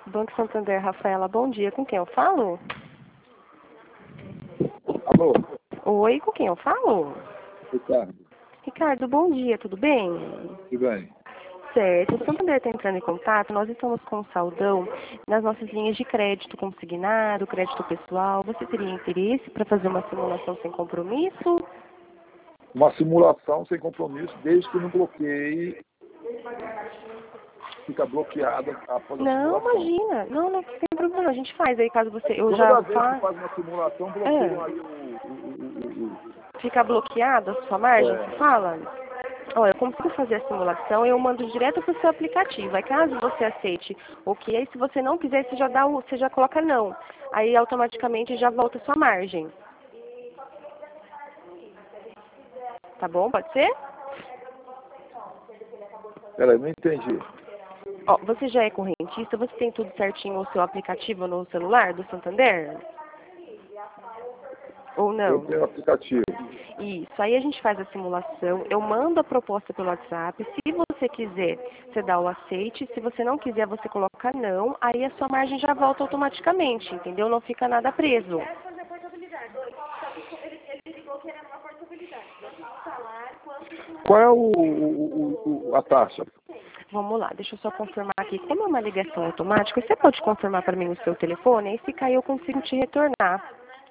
Banco Santander, Rafaela, bom dia. Com quem eu falo? Alô, Oi, com quem eu falo? Ricardo. Ricardo, bom dia, tudo bem? Tudo bem? Certo, o Santander está entrando em contato, nós estamos com um saldão nas nossas linhas de crédito consignado, crédito pessoal. Você teria interesse para fazer uma simulação sem compromisso? Uma simulação sem compromisso, desde que não bloqueie, fica bloqueada após a Não, simulação. imagina. Não tem problema, não. A gente faz aí, caso você... Eu já Toda vez que faço... faz uma simulação, bloqueia aí o. Fica bloqueado a sua margem, É, você fala? Olha, eu consigo fazer a simulação, eu mando direto para o seu aplicativo. Aí caso você aceite ok, se você não quiser, você já coloca não. Aí automaticamente já volta a sua margem. Tá bom? Pode ser? peraí, não entendi. Ó, você já é correntista, você tem tudo certinho no seu aplicativo no celular do Santander? Ou Eu não? tenho o aplicativo. Isso, aí a gente faz a simulação, eu mando a proposta pelo WhatsApp, se você quiser, você dá o aceite, se você não quiser, você coloca não, aí a sua margem já volta automaticamente, entendeu? Não fica nada preso. Qual é a taxa? Vamos lá, deixa eu só confirmar aqui, como é uma ligação automática, você pode confirmar para mim o seu telefone, aí se cair eu consigo te retornar.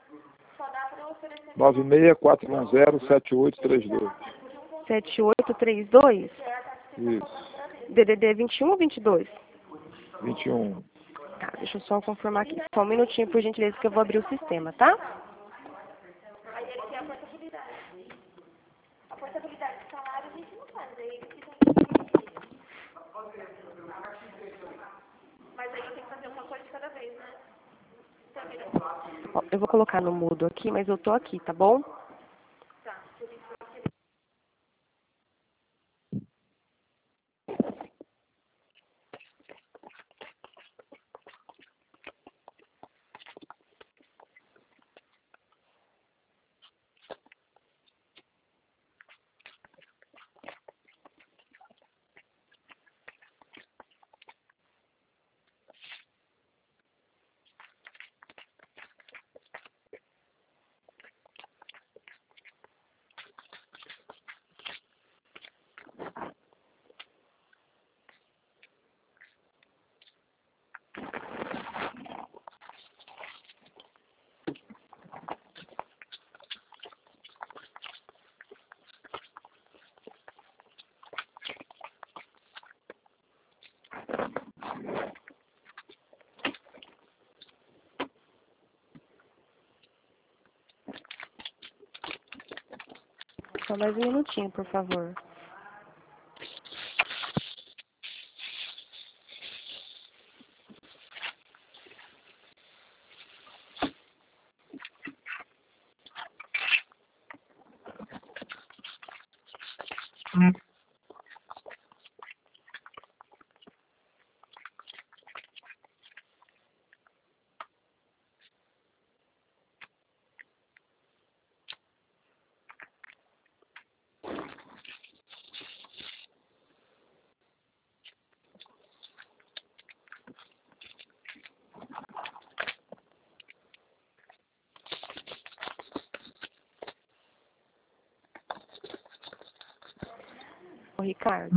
964107832. 7832, Isso. DDD 21 ou 22? 21. Tá, deixa eu só confirmar aqui. Só um minutinho, por gentileza, que eu vou abrir o sistema, tá? Ó, eu vou colocar no mudo aqui, mas eu tô aqui, tá bom? Só mais um minutinho, por favor. Ô, Ricardo.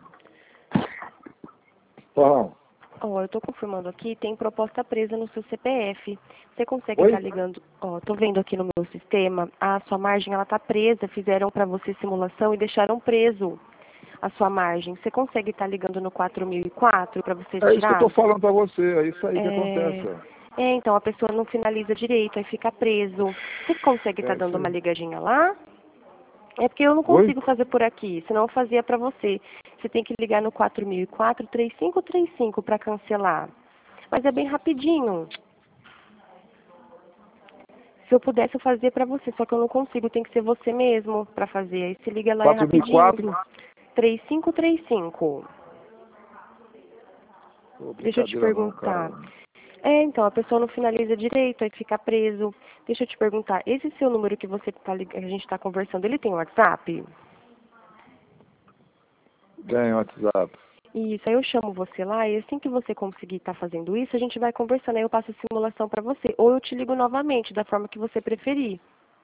Fala. Ó, eu tô confirmando aqui, tem proposta presa no seu CPF. Você consegue Oi? estar ligando? Ó, tô vendo aqui no meu sistema, a sua margem, ela tá presa. Fizeram para você simulação e deixaram preso a sua margem. Você consegue estar ligando no 4004 para você É isso que eu tirar? tô falando pra você, é isso aí que É... acontece. Ó. então, a pessoa não finaliza direito, aí fica preso. Você consegue estar É isso dando uma aí. ligadinha lá? É porque eu não Oi? consigo fazer por aqui, senão eu fazia para você. Você tem que ligar no 4004 3535 para cancelar. Mas é bem rapidinho. Se eu pudesse, eu fazia para você, só que eu não consigo, tem que ser você mesmo para fazer. Aí se liga lá, é rapidinho. 4004? 3535. Pô, Deixa eu te brincadeira não, cara. perguntar. É, então, a pessoa não finaliza direito, aí fica preso. Deixa eu te perguntar, esse seu número que você tá, a gente está conversando, ele tem WhatsApp? Tem WhatsApp. Isso, aí eu chamo você lá e assim que você conseguir estar fazendo isso, a gente vai conversando, aí eu passo a simulação para você. Ou eu te ligo novamente, da forma que você preferir.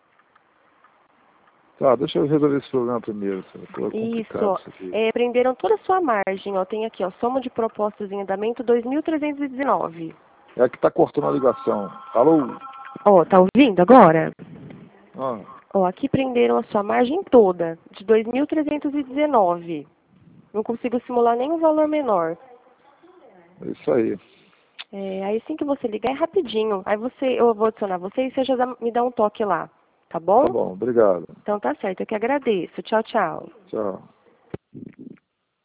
Tá, deixa eu resolver esse problema primeiro, senhor. É Isso, complicado ó. isso aqui. Prenderam toda a sua margem, ó. Tem aqui, ó, soma de propostas em andamento 2.319. É que tá cortando a ligação. Alô? Ó, tá ouvindo agora? Ah, Ó, aqui prenderam a sua margem toda, de 2.319. Não consigo simular nenhum valor menor. é isso aí. Aí assim que você ligar é rapidinho. Aí eu vou adicionar você e você já me dá um toque lá. Tá bom? Tá bom, obrigado. Então tá certo, eu que agradeço. Tchau, tchau. Tchau.